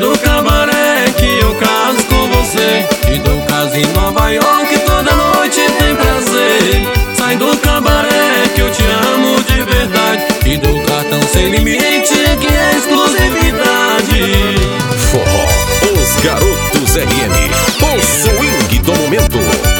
do cabaré que eu caso com você. Te dou casa em Nova York, toda noite tem prazer. Sai do cabaré que eu te amo de verdade. Te dou cartão sem limite que é exclusividade. Forró, os garotos RM, o swing do momento.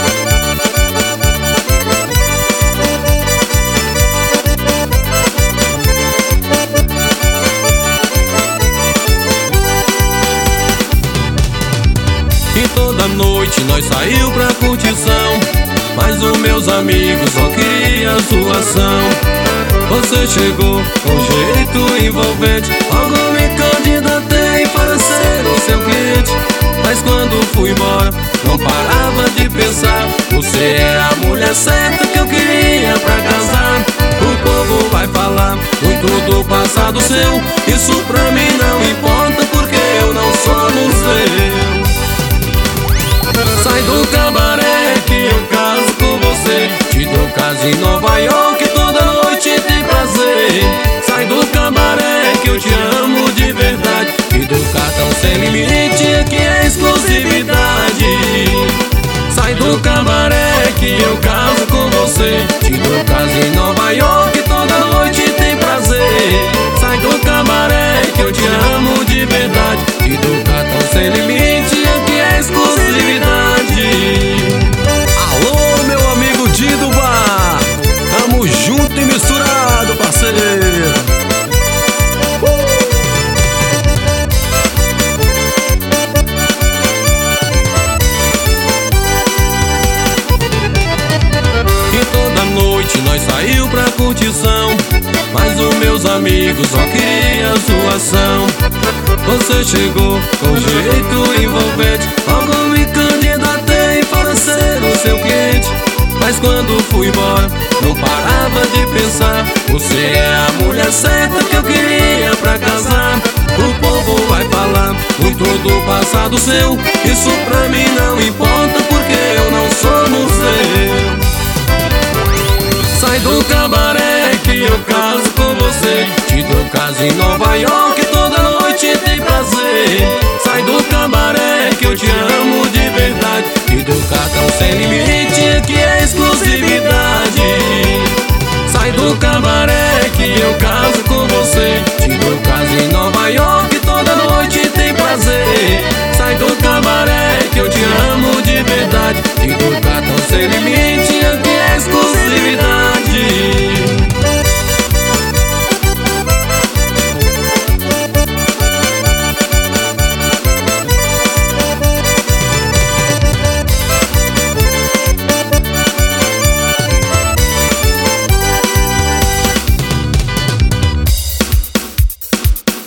E toda noite nós saiu pra curtição, mas os meus amigos só queriam zoação. Você chegou com jeito envolvente, logo me candidatei para ser o seu cliente. Mas quando fui embora, não parava de pensar, você é a mulher certa que eu queria pra casar. O povo vai falar muito do passado seu, isso pra mim não importa porque eu não sou museu. Sai do cabaré que eu caso com você. Te dou casa em Nova York, toda noite tem prazer. Sai do cabaré que eu te amo de verdade. Te dou cartão sem limite que é exclusividade. Sai do cabaré que eu caso com você. Te dou casa em Nova York, toda noite tem prazer. Sai do cabaré que eu te amo de verdade. Te dou cartão sem limite que é exclusividade. Alô, meu amigo Dido Bar, tamo junto e misturado, parceiro. E toda noite nós saiu pra curtição, mas os meus amigos só queriam zoação. Você chegou com jeito envolvente, logo me candidatei para ser o seu cliente. Mas quando fui embora, não parava de pensar, você é a mulher certa que eu queria pra casar. O povo vai falar muito do passado seu, isso pra mim não importa porque eu não sou museu. Sai do cabaré que eu caso com você. Te dou casa em Nova York, toda noite tem prazer. Sai do cabaré que eu te amo de verdade. Te dou cartão sem limite que é exclusividade. Sai do cabaré que eu caso